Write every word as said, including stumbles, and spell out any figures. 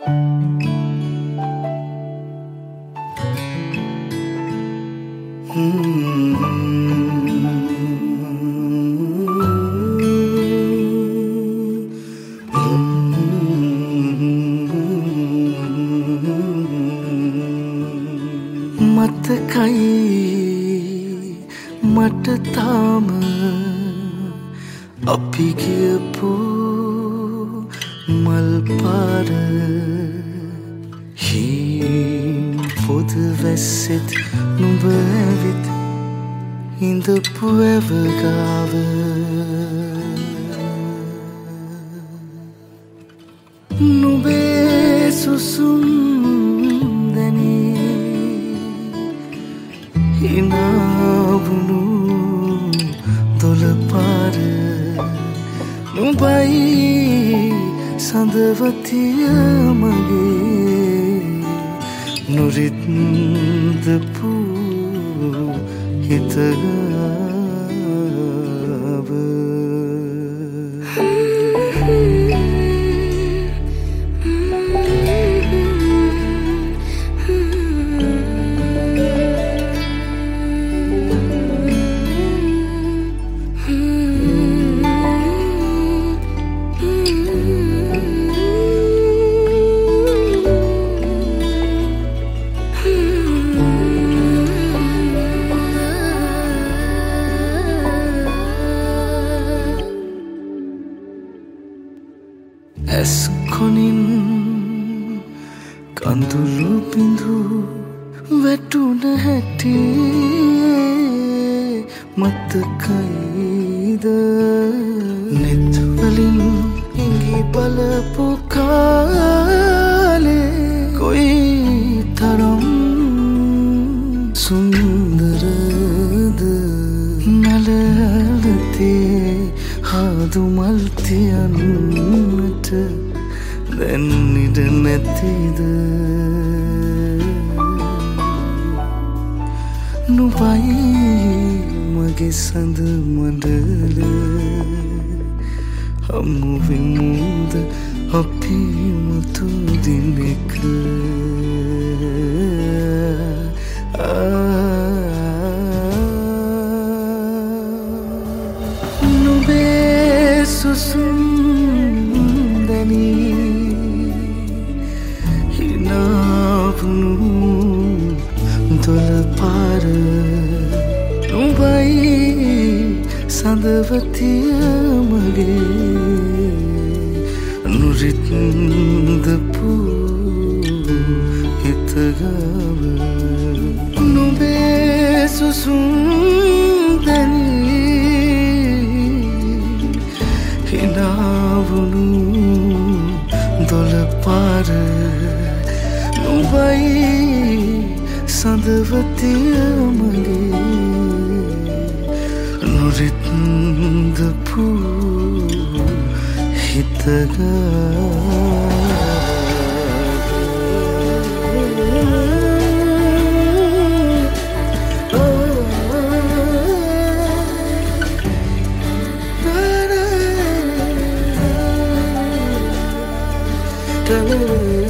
මතකයි මට තාම අපි ගියපු මල් පාර හීම් පොද වැස්සෙත් නුඹ ඇවිත් ඉඳපු ඇවගාව නුඹේ සුසුම් දැනී හිනාවුණු දොළ පාර නුඹයි සඳවතිය මගේ නොරිත්දපු හිතගාව ඇස් කොනින් කඳුළු බිඳු වැටුණ හැටි මතකයිද නෙත් වලින් ඉඟි බලපු කාලේ කොයි තරම් සුන්දරද නලලතේ හාදු මල් තියන්නට දැන් ඉඩ නැතිද නුඹයි මගේ සඳ මඩල හමු වෙමුද අපි මුතු දිනක නුඹේ සුසුම් හිනාවුණු දොළ පාර නුඹයි සඳවතිය මගේ නොරිත්දපු හිතගාව නුඹේ සුසුම් දැනී හිනාවුණු දොළ පාර නුඹයි සඳවතිය මගේ නොරිත්දපු හිතගාව da da da